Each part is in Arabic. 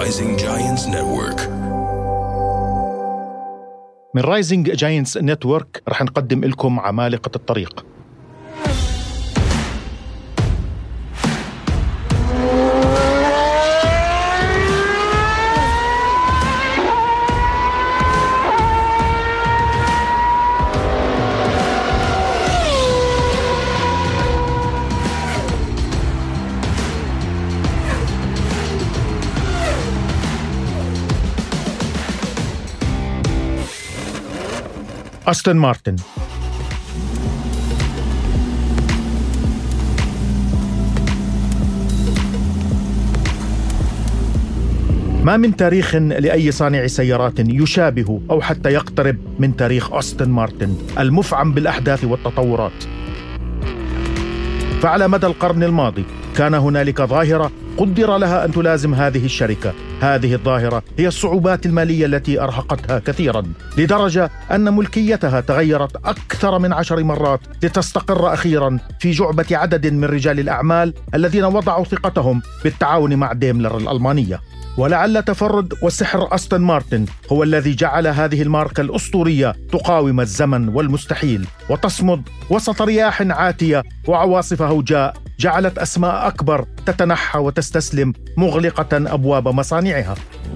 Rising Giants Network. من رايزنج جاينتس نتورك رح نقدم لكم عمالقة الطريق. أستون مارتن. ما من تاريخ لأي صانع سيارات يشابه أو حتى يقترب من تاريخ أستون مارتن المفعم بالأحداث والتطورات. فعلى مدى القرن الماضي كان هنالك ظاهرة قدر لها أن تلازم هذه الشركة. هذه الظاهرة هي الصعوبات المالية التي أرهقتها كثيرا، لدرجة أن ملكيتها تغيرت أكثر من 10 مرات لتستقر أخيرا في جعبة عدد من رجال الأعمال الذين وضعوا ثقتهم بالتعاون مع ديملر الألمانية. ولعل تفرد وسحر أستون مارتن هو الذي جعل هذه الماركة الأسطورية تقاوم الزمن والمستحيل وتصمد وسط رياح عاتية وعواصف هوجاء جعلت أسماء أكبر تتنحى وتستسلم مغلقة أبواب مصانعها.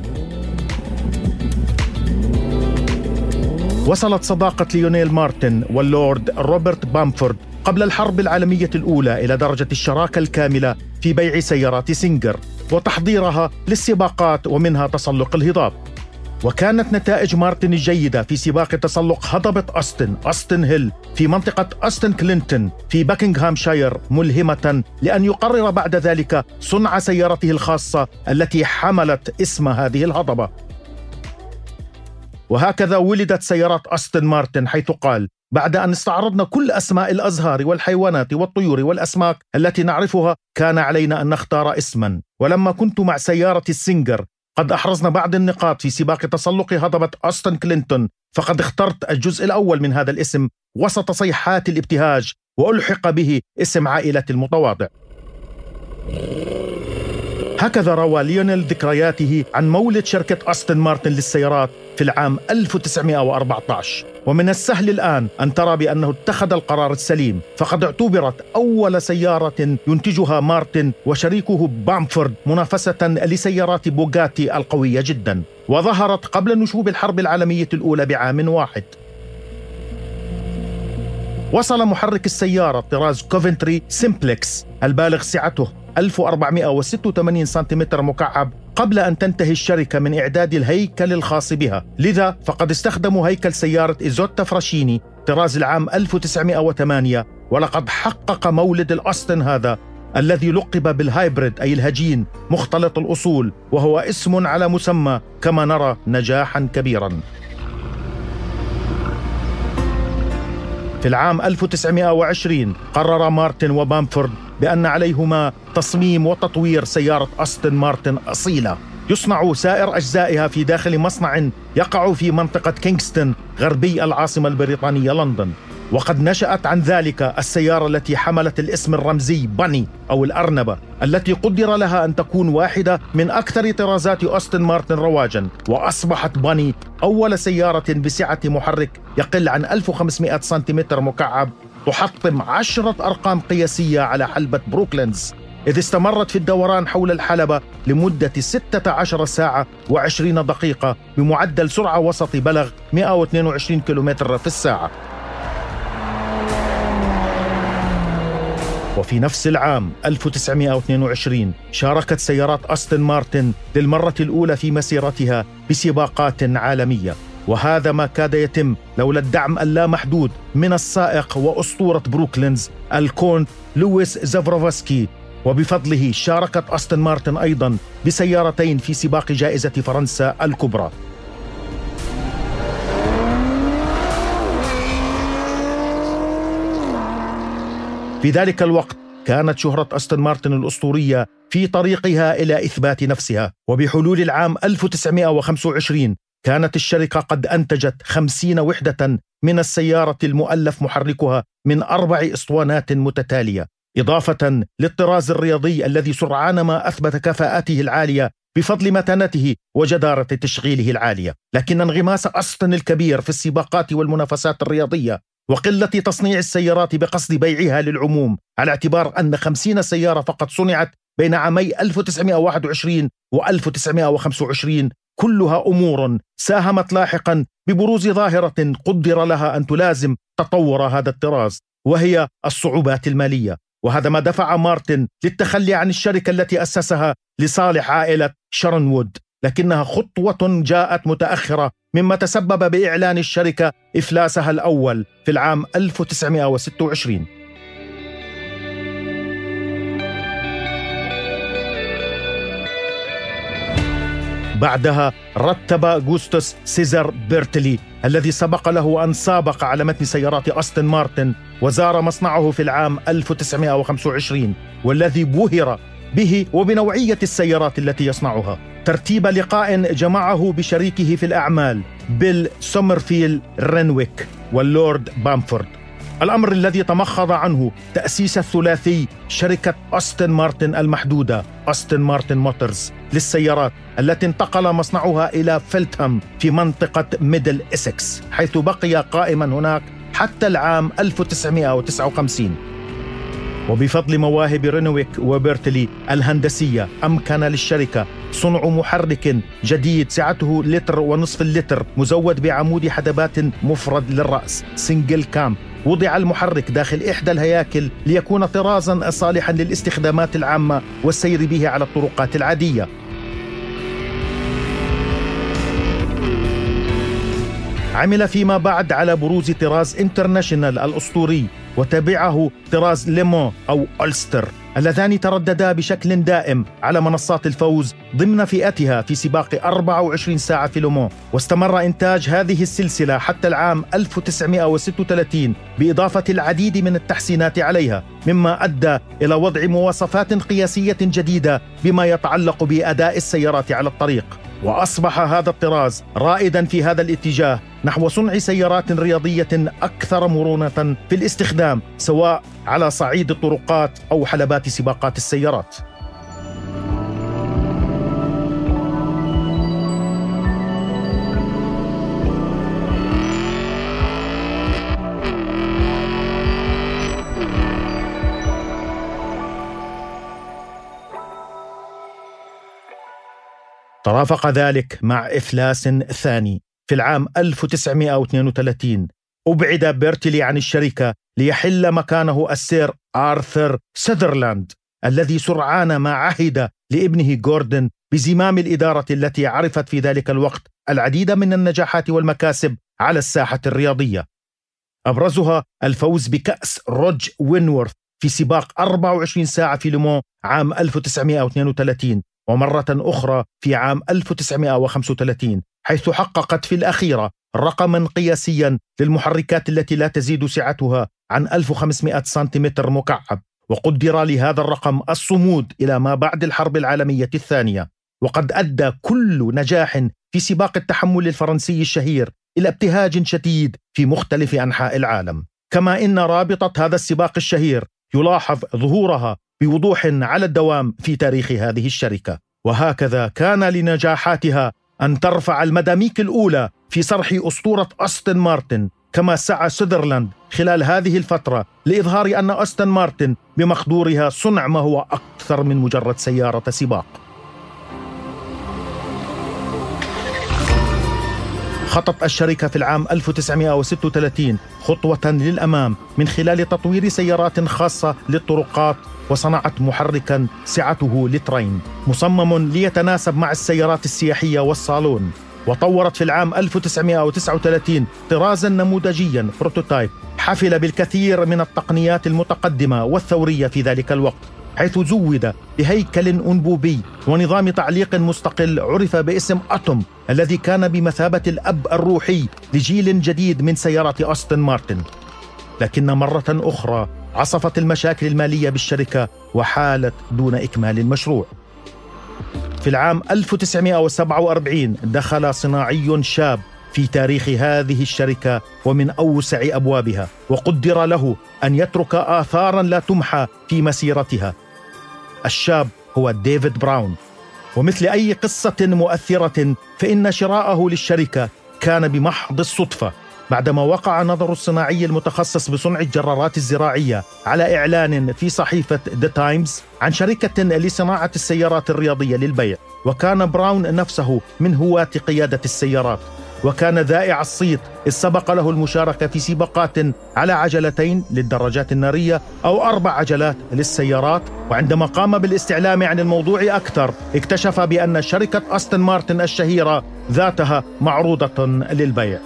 وصلت صداقة ليونيل مارتن واللورد روبرت بامفورد قبل الحرب العالمية الأولى إلى درجة الشراكة الكاملة في بيع سيارات سينجر وتحضيرها للسباقات ومنها تسلق الهضاب. وكانت نتائج مارتن الجيدة في سباق تسلق هضبة أستون هيل في منطقة أستون كلينتون في باكنغهامشاير ملهمة، لأن يقرر بعد ذلك صنع سيارته الخاصة التي حملت اسم هذه الهضبة. وهكذا ولدت سيارات أستون مارتن، حيث قال: بعد أن استعرضنا كل أسماء الأزهار والحيوانات والطيور والأسماك التي نعرفها كان علينا أن نختار اسما. ولما كنت مع سيارة السينجر قد أحرزنا بعض النقاط في سباق تسلق هضبة أستون كلينتون، فقد اخترت الجزء الأول من هذا الاسم وسط صيحات الابتهاج وألحق به اسم عائلة المتواضع. هكذا روى ليونيل ذكرياته عن مولد شركة أستون مارتن للسيارات في العام 1914. ومن السهل الآن أن ترى بأنه اتخذ القرار السليم، فقد اعتبرت أول سيارة ينتجها مارتن وشريكه بامفورد منافسة لسيارات بوغاتي القوية جدا، وظهرت قبل نشوب الحرب العالمية الأولى بعام واحد. وصل محرك السيارة طراز كوفنتري سيمبلكس البالغ سعته 1486 سنتيمتر مكعب قبل أن تنتهي الشركة من إعداد الهيكل الخاص بها. لذا فقد استخدموا هيكل سيارة إيزوتا فراشيني طراز العام 1908. ولقد حقق مولد الأستون هذا الذي لقب بالهايبريد أي الهجين مختلط الأصول، وهو اسم على مسمى، كما نرى نجاحا كبيرا. في العام 1920 قرر مارتن وبامفورد بأن عليهما تصميم وتطوير سيارة أستون مارتن أصيلة يصنع سائر أجزائها في داخل مصنع يقع في منطقة كينغستون غربي العاصمة البريطانية لندن. وقد نشأت عن ذلك السيارة التي حملت الاسم الرمزي باني أو الأرنبة، التي قدر لها أن تكون واحدة من أكثر طرازات أستون مارتن رواجا. وأصبحت باني أول سيارة بسعة محرك يقل عن 1500 سنتيمتر مكعب تحطم 10 أرقام قياسية على حلبة بروكلينز، إذ استمرت في الدوران حول الحلبة لمدة 16 ساعة و20 دقيقة بمعدل سرعة وسطي بلغ 122 كيلومتر في الساعة. وفي نفس العام 1922 شاركت سيارات أستون مارتن للمرة الأولى في مسيرتها بسباقات عالمية، وهذا ما كاد يتم لولا الدعم اللامحدود من السائق وأسطورة بروكلينز الكونت لويس زافروفسكي. وبفضله شاركت أستون مارتن أيضا بسيارتين في سباق جائزة فرنسا الكبرى. في ذلك الوقت كانت شهرة أستون مارتن الأسطورية في طريقها إلى إثبات نفسها. وبحلول العام 1925 كانت الشركة قد أنتجت 50 وحدة من السيارة المؤلف محركها من 4 أسطوانات متتالية، إضافة للطراز الرياضي الذي سرعان ما أثبت كفاءته العالية بفضل متانته وجدارة تشغيله العالية. لكن انغماس أستون الكبير في السباقات والمنافسات الرياضية وقلة تصنيع السيارات بقصد بيعها للعموم، على اعتبار أن 50 سيارة فقط صنعت بين عامي 1921 و1925، كلها أمور ساهمت لاحقا ببروز ظاهرة قدر لها أن تلازم تطور هذا الطراز، وهي الصعوبات المالية. وهذا ما دفع مارتن للتخلي عن الشركة التي أسسها لصالح عائلة شارنوود، لكنها خطوة جاءت متأخرة، مما تسبب بإعلان الشركة إفلاسها الأول في العام 1926. بعدها رتب أغسطس سيزار بيرتلي الذي سبق له أن سابق على متن سيارات أستون مارتن وزار مصنعه في العام 1925، والذي بهر به وبنوعية السيارات التي يصنعها، ترتيب لقاء جمعه بشريكه في الأعمال بيل سومرفيل رينويك واللورد بامفورد، الأمر الذي تمخض عنه تأسيس الثلاثي شركة أستون مارتن المحدودة أستون مارتن موتورز للسيارات، التي انتقل مصنعها إلى فيلتهام في منطقة ميدل إسكس، حيث بقي قائما هناك حتى العام 1959. وبفضل مواهب رينويك وبيرتلي الهندسية أمكن للشركة صنع محرك جديد سعته 1.5 لتر مزود بعمود حدبات مفرد للرأس سنجل كام. وضع المحرك داخل إحدى الهياكل ليكون طرازا صالحا للاستخدامات العامة والسير به على الطرقات العادية. عمل فيما بعد على بروز طراز انترناشنال الأسطوري، وتبعه طراز ليمون أو ألستر، اللذان ترددا بشكل دائم على منصات الفوز ضمن فئتها في سباق 24 ساعة في لومون. واستمر إنتاج هذه السلسلة حتى العام 1936 بإضافة العديد من التحسينات عليها، مما أدى إلى وضع مواصفات قياسية جديدة بما يتعلق بأداء السيارات على الطريق. وأصبح هذا الطراز رائدا في هذا الاتجاه نحو صنع سيارات رياضية أكثر مرونة في الاستخدام، سواء على صعيد الطرقات أو حلبات سباقات السيارات. ترافق ذلك مع إفلاس ثاني في العام 1932. أبعد بيرتلي عن الشركة ليحل مكانه السير آرثر ساذرلاند، الذي سرعان ما عهد لابنه جوردن بزمام الإدارة التي عرفت في ذلك الوقت العديد من النجاحات والمكاسب على الساحة الرياضية، أبرزها الفوز بكأس روج وينورث في سباق 24 ساعة في لومون عام 1932، ومرة أخرى في عام 1935، حيث حققت في الأخيرة رقما قياسيا للمحركات التي لا تزيد سعتها عن 1500 سنتيمتر مكعب، وقدر لهذا الرقم الصمود إلى ما بعد الحرب العالمية الثانية. وقد أدى كل نجاح في سباق التحمل الفرنسي الشهير إلى ابتهاج شديد في مختلف أنحاء العالم، كما إن رابطة هذا السباق الشهير يلاحظ ظهورها بوضوح على الدوام في تاريخ هذه الشركة. وهكذا كان لنجاحاتها أن ترفع المداميك الأولى في صرح أسطورة أستون مارتن، كما سعى ساذرلاند خلال هذه الفترة لإظهار أن أستون مارتن بمقدورها صنع ما هو أكثر من مجرد سيارة سباق. خطت الشركة في العام 1936 خطوة للأمام من خلال تطوير سيارات خاصة للطرقات، وصنعت محركا سعته لترين مصمم ليتناسب مع السيارات السياحية والصالون. وطورت في العام 1939 طرازا نموذجيا بروتوتايب حفل بالكثير من التقنيات المتقدمة والثورية في ذلك الوقت، حيث زود بهيكل أنبوبي ونظام تعليق مستقل عرف باسم أتوم، الذي كان بمثابة الأب الروحي لجيل جديد من سيارات أستون مارتن. لكن مرة أخرى عصفت المشاكل المالية بالشركة وحالت دون إكمال المشروع. في العام 1947 دخل صناعي شاب في تاريخ هذه الشركة ومن أوسع أبوابها، وقدر له أن يترك آثارا لا تمحى في مسيرتها. الشاب هو ديفيد براون، ومثل أي قصة مؤثرة فإن شراءه للشركة كان بمحض الصدفة، بعدما وقع نظر الصناعي المتخصص بصنع الجرارات الزراعية على إعلان في صحيفة The Times عن شركة لصناعة السيارات الرياضية للبيع. وكان براون نفسه من هواة قيادة السيارات، وكان ذائع الصيت إذ سبق له المشاركة في سباقات على عجلتين للدراجات النارية أو 4 عجلات للسيارات. وعندما قام بالاستعلام عن الموضوع أكثر اكتشف بأن شركة أستون مارتن الشهيرة ذاتها معروضة للبيع.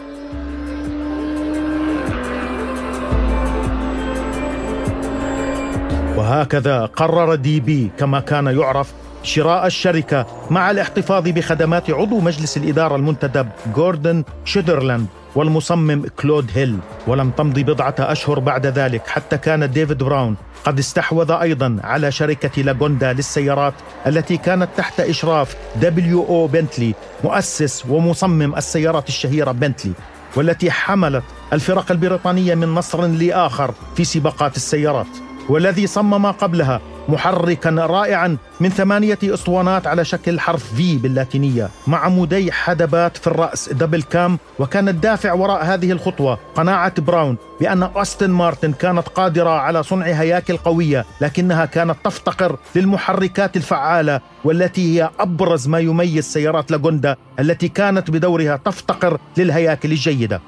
وهكذا قرر دي بي كما كان يعرف شراء الشركة مع الاحتفاظ بخدمات عضو مجلس الإدارة المنتدب غوردون شيدرلاند والمصمم كلود هيل. ولم تمضي بضعة أشهر بعد ذلك حتى كان ديفيد براون قد استحوذ أيضا على شركة لاغوندا للسيارات التي كانت تحت إشراف W.O. بنتلي مؤسس ومصمم السيارات الشهيرة بنتلي، والتي حملت الفرق البريطانية من نصر لآخر في سباقات السيارات، والذي صمم قبلها محركا رائعا من 8 أسطوانات على شكل حرف V باللاتينية مع عمودي حدبات في الرأس دبل كام. وكان الدافع وراء هذه الخطوة قناعة براون بأن أستون مارتن كانت قادرة على صنع هياكل قوية، لكنها كانت تفتقر للمحركات الفعالة والتي هي أبرز ما يميز سيارات لاغوندا التي كانت بدورها تفتقر للهياكل الجيدة.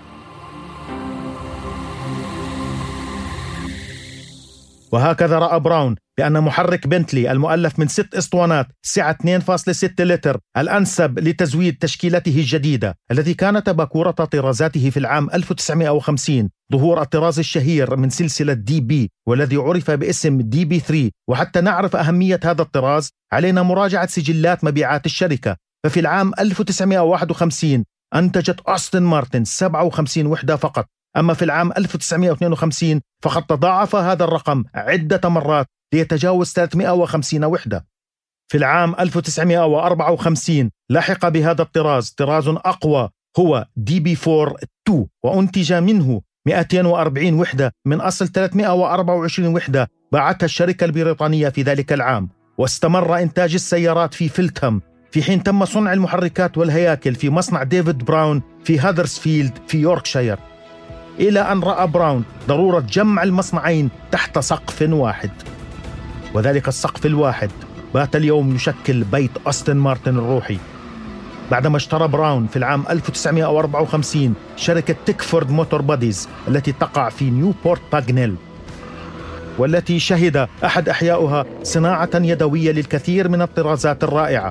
وهكذا رأى براون بأن محرك بنتلي المؤلف من 6 أسطوانات سعة 2.6 لتر الأنسب لتزويد تشكيلته الجديدة التي كانت باكورة طرازاته في العام 1950 ظهور الطراز الشهير من سلسلة دي بي والذي عرف باسم دي بي 3. وحتى نعرف أهمية هذا الطراز علينا مراجعة سجلات مبيعات الشركة. ففي العام 1951 أنتجت أستون مارتن 57 وحدة فقط، أما في العام 1952 فقد تضاعف هذا الرقم عدة مرات ليتجاوز 350 وحدة. في العام 1954 لحق بهذا الطراز طراز أقوى هو DB4-2 وأنتج منه 240 وحدة من أصل 324 وحدة باعتها الشركة البريطانية في ذلك العام. واستمر إنتاج السيارات في فيلتهام في حين تم صنع المحركات والهياكل في مصنع ديفيد براون في هادرسفيلد في يوركشاير، إلى أن رأى براون ضرورة جمع المصنعين تحت سقف واحد. وذلك السقف الواحد بات اليوم يشكل بيت أستون مارتن الروحي، بعدما اشترى براون في العام 1954 شركة تيكفورد موتور بوديز التي تقع في نيوبورت باغنيل، والتي شهد أحد أحياؤها صناعة يدوية للكثير من الطرازات الرائعة.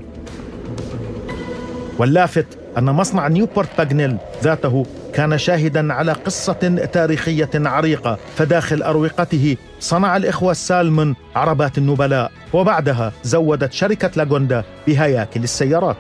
واللافت أن مصنع نيوبورت باغنيل ذاته كان شاهدا على قصة تاريخية عريقة، فداخل أروقته صنع الإخوة سالمون عربات النبلاء، وبعدها زودت شركة لاغوندا بهياكل السيارات.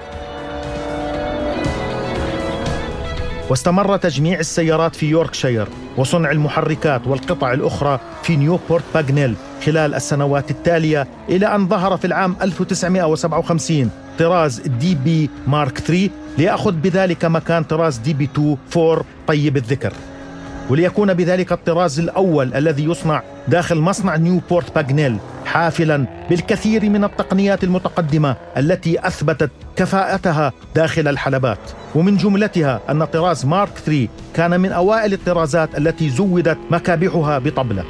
واستمر تجميع السيارات في يوركشاير وصنع المحركات والقطع الأخرى في نيوبورت باغنيل خلال السنوات التالية، إلى أن ظهر في العام 1957 طراز دي بي مارك 3 ليأخذ بذلك مكان طراز دي بي 2-4 طيب الذكر، وليكون بذلك الطراز الأول الذي يصنع داخل مصنع نيوبورت باغنيل، حافلا بالكثير من التقنيات المتقدمة التي أثبتت كفاءتها داخل الحلبات. ومن جملتها أن طراز مارك 3 كان من أوائل الطرازات التي زودت مكابحها بطبلة.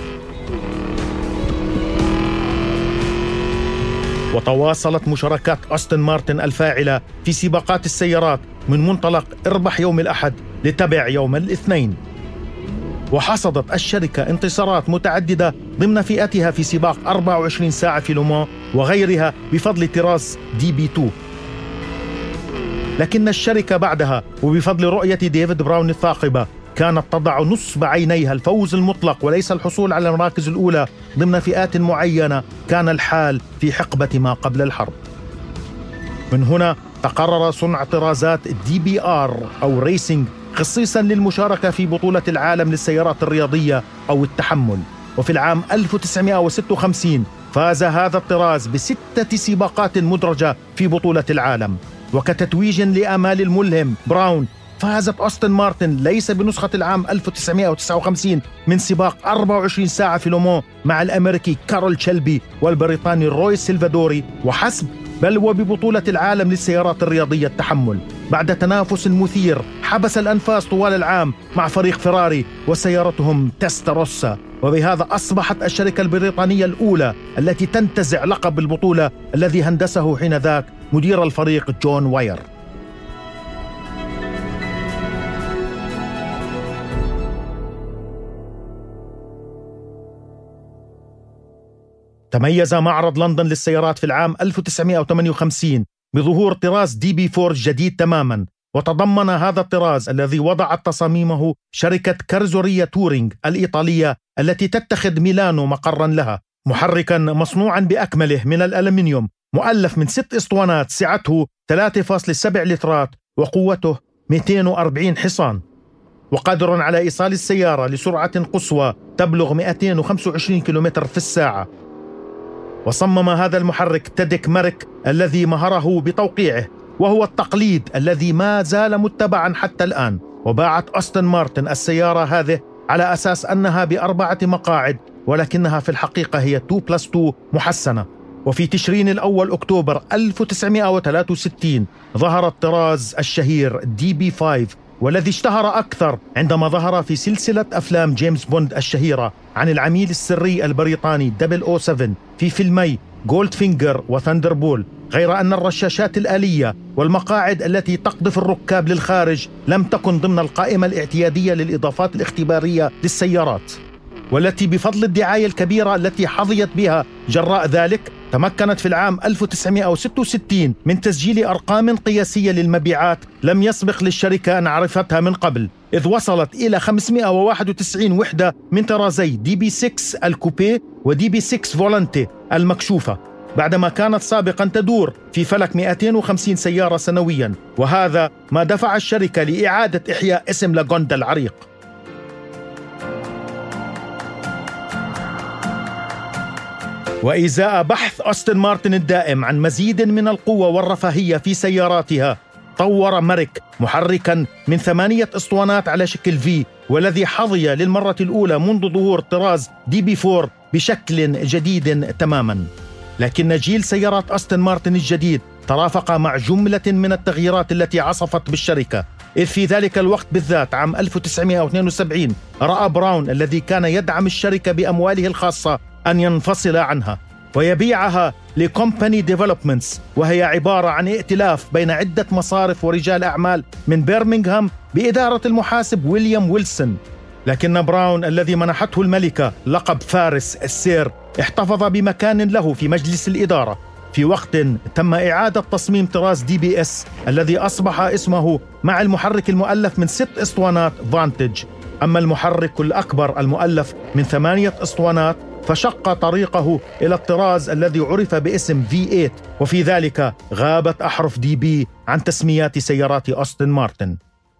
وتواصلت مشاركات أستون مارتن الفاعلة في سباقات السيارات من منطلق اربح يوم الأحد لتبع يوم الاثنين. وحصدت الشركة انتصارات متعددة ضمن فئتها في سباق 24 ساعة في لومان وغيرها بفضل طراز دي بي 2. لكن الشركة بعدها وبفضل رؤية ديفيد براون الثاقبة كانت تضع نصب عينيها الفوز المطلق وليس الحصول على المراكز الأولى ضمن فئات معينة كان الحال في حقبة ما قبل الحرب. من هنا تقرر صنع طرازات دي بي آر أو ريسينج خصيصا للمشاركة في بطولة العالم للسيارات الرياضية أو التحمل. وفي العام 1956 فاز هذا الطراز ب6 سباقات مدرجة في بطولة العالم. وكتتويج لآمال الملهم براون فازت أستون مارتن ليس بنسخة العام 1959 من سباق 24 ساعة في لومان مع الأمريكي كارول تشيلبي والبريطاني روي سيلفادوري وحسب، بل وببطولة العالم للسيارات الرياضية التحمل. بعد تنافس مثير حبس الأنفاس طوال العام مع فريق فيراري وسيارتهم تستاروسا، وبهذا أصبحت الشركة البريطانية الأولى التي تنتزع لقب البطولة الذي هندسه حينذاك مدير الفريق جون واير. تميز معرض لندن للسيارات في العام 1958 بظهور طراز دي بي 4 جديد تماما، وتضمن هذا الطراز الذي وضعت تصاميمه شركة كارزوريا تورينغ الإيطالية التي تتخذ ميلانو مقرا لها، محركا مصنوعا بأكمله من الألمنيوم مؤلف من 6 اسطوانات سعته 3.7 لترات وقوته 240 حصان، وقادر على إيصال السيارة لسرعة قصوى تبلغ 225 كيلومتر في الساعة. وصمم هذا المحرك تيديك مارك الذي مهره بتوقيعه، وهو التقليد الذي ما زال متبعا حتى الآن. وباعت أستون مارتن السيارة هذه على أساس أنها ب4 مقاعد، ولكنها في الحقيقة هي 2+2 محسنة. وفي تشرين الأول أكتوبر 1963 ظهر الطراز الشهير دي بي 5، والذي اشتهر أكثر عندما ظهر في سلسلة أفلام جيمس بوند الشهيرة عن العميل السري البريطاني 007 في فيلمي جولد فينجر وثاندربول، غير أن الرشاشات الآلية والمقاعد التي تقذف الركاب للخارج لم تكن ضمن القائمة الاعتيادية للإضافات الاختبارية للسيارات، والتي بفضل الدعاية الكبيرة التي حظيت بها جراء ذلك تمكنت في العام 1966 من تسجيل أرقام قياسية للمبيعات لم يسبق للشركة أن عرفتها من قبل، إذ وصلت إلى 591 وحدة من طرازي دي بي 6 الكوبي ودي بي 6 فولانتي المكشوفة، بعدما كانت سابقا تدور في فلك 250 سيارة سنويا، وهذا ما دفع الشركة لإعادة إحياء اسم لاغوندا العريق. وإزاء بحث أستون مارتن الدائم عن مزيد من القوة والرفاهية في سياراتها، طور مارك محركا من 8 اسطوانات على شكل في، والذي حظي للمرة الأولى منذ ظهور طراز دي بي 4 بشكل جديد تماما. لكن جيل سيارات أستون مارتن الجديد ترافق مع جملة من التغييرات التي عصفت بالشركة، إذ في ذلك الوقت بالذات عام 1972 رأى براون الذي كان يدعم الشركة بأمواله الخاصة أن ينفصل عنها ويبيعها لكومباني ديفلوبمنتس، وهي عبارة عن ائتلاف بين عدة مصارف ورجال أعمال من برمنغهام بإدارة المحاسب ويليام ويلسون. لكن براون الذي منحته الملكة لقب فارس السير احتفظ بمكان له في مجلس الإدارة في وقت تم إعادة تصميم طراز دي بي اس الذي أصبح اسمه مع المحرك المؤلف من 6 اسطوانات فانتج. أما المحرك الأكبر المؤلف من 8 اسطوانات فشق طريقه إلى الطراز الذي عرف باسم V8، وفي ذلك غابت أحرف دي بي عن تسميات سيارات أستون مارتن.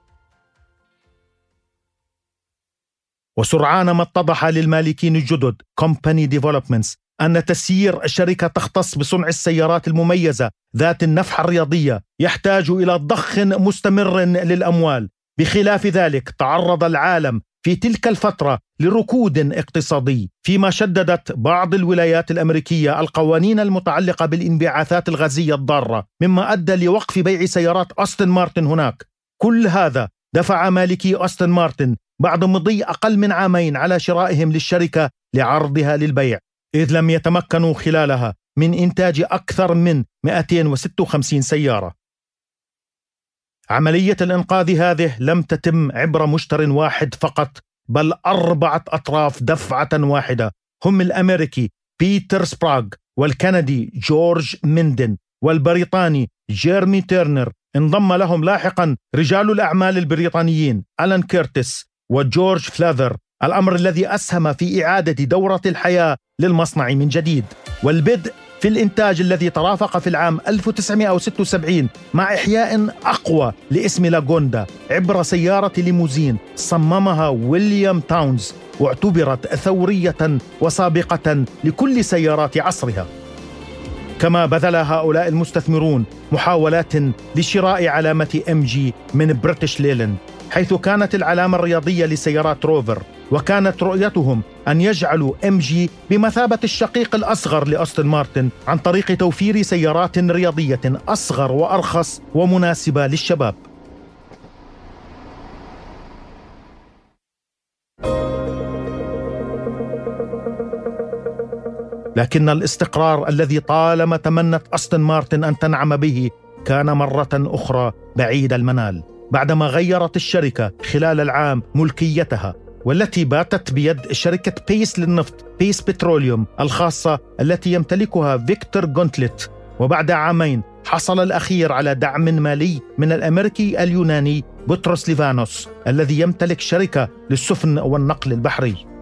وسرعان ما اتضح للمالكين الجدد كومباني ديفلوبمنتس أن تسيير الشركة تختص بصنع السيارات المميزة ذات النفحة الرياضية يحتاج إلى ضخ مستمر للأموال. بخلاف ذلك تعرض العالم في تلك الفترة لركود اقتصادي، فيما شددت بعض الولايات الأمريكية القوانين المتعلقة بالانبعاثات الغازية الضارة، مما أدى لوقف بيع سيارات أستون مارتن هناك. كل هذا دفع مالكي أستون مارتن بعد مضي أقل من عامين على شرائهم للشركة لعرضها للبيع، إذ لم يتمكنوا خلالها من إنتاج أكثر من 256 سيارة. عملية الإنقاذ هذه لم تتم عبر مشتر واحد فقط، بل 4 أطراف دفعة واحدة، هم الأمريكي بيتر سبراغ، والكندي جورج ميندن، والبريطاني جيرمي تيرنر. انضم لهم لاحقا رجال الأعمال البريطانيين ألان كيرتس وجورج فلاذر، الأمر الذي أسهم في إعادة دورة الحياة للمصنع من جديد، والبدء في الإنتاج الذي ترافق في العام 1976 مع إحياء أقوى لاسم لاغوندا عبر سيارة ليموزين صممها ويليام تاونز، واعتبرت ثورية وسابقة لكل سيارات عصرها. كما بذل هؤلاء المستثمرون محاولات لشراء علامة MG من بريتش ليلاند، حيث كانت العلامة الرياضية لسيارات روفر، وكانت رؤيتهم أن يجعلوا MG بمثابة الشقيق الأصغر لأستون مارتن عن طريق توفير سيارات رياضية أصغر وأرخص ومناسبة للشباب. لكن الاستقرار الذي طالما تمنت أستون مارتن أن تنعم به كان مرة أخرى بعيد المنال، بعدما غيرت الشركة خلال العام ملكيتها، والتي باتت بيد شركة بيس للنفط، بيس بتروليوم الخاصة التي يمتلكها فيكتور غونتلت. وبعد عامين حصل الأخير على دعم مالي من الأمريكي اليوناني بطرس ليفانوس الذي يمتلك شركة للسفن والنقل البحري.